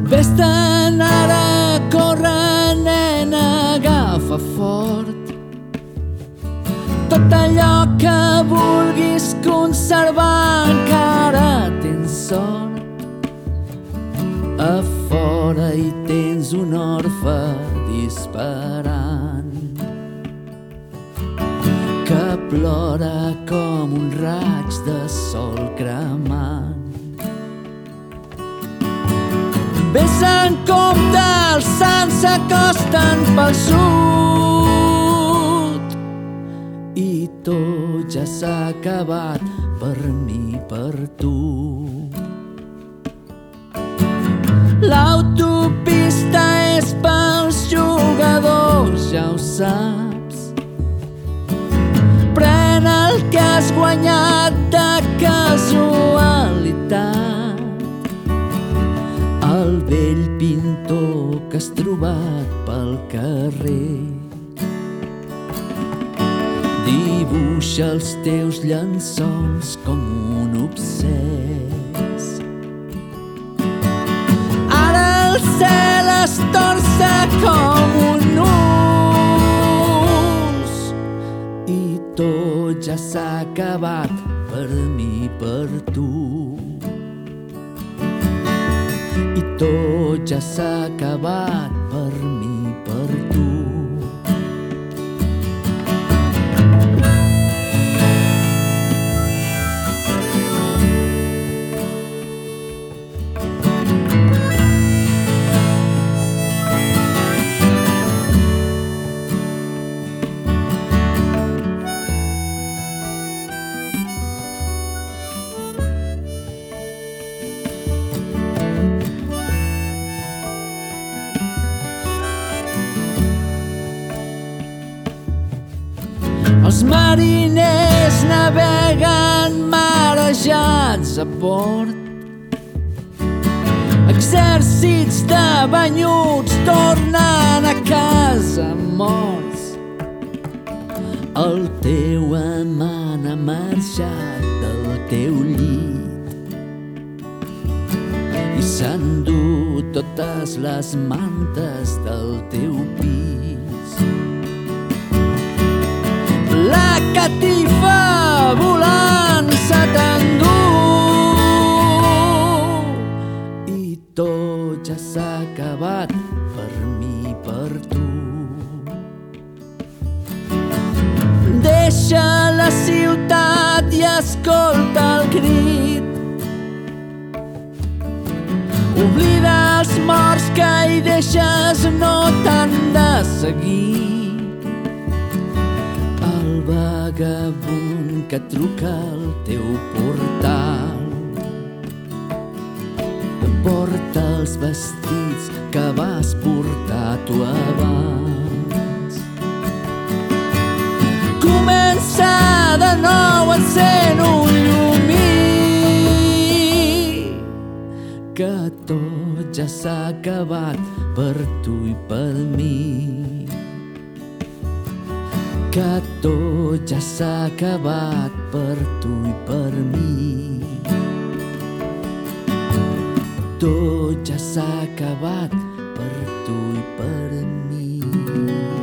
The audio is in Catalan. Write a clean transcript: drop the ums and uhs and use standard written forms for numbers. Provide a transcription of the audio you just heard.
Vés-te'n ara, corre, nena, agafa fort tot allò que vulguis conservar, encara tens sort. A fora hi tens un orfe disparant que plora com un raig de sol cremant. Ves en compte, els sants s'acosten pel sud i tot ja s'ha acabat per mi, per tu. L'autopista és pels jugadors, ja ho saps. Pren el que has guanyat de casualitat. El vell pintor que has trobat pel carrer dibuixa els teus llençols com un obsès. Ara el cel es torça com un nus i tot ja s'ha acabat per mi, per tu. I tot ja s'ha acabat per mi, per tu. Els mariners naveguen marejats a port. Exèrcits de banyuts tornen a casa morts. El teu amant ha marxat del teu llit i s'ha endut totes les mantes del teu pis. La catifa volant se t'endú i tot ja s'ha acabat per mi, per tu. Deixa la ciutat i escolta el crit. Oblida els morts que hi deixes, no t'han de seguir. Vagabund que truca al teu portal, que porta els vestits que vas portar tu abans. Comença de nou, encén un llumí, que tot ja s'ha acabat per tu i per mi. Que tot ja s'ha acabat per tu i per mi. Tot ja s'ha acabat per tu i per mi.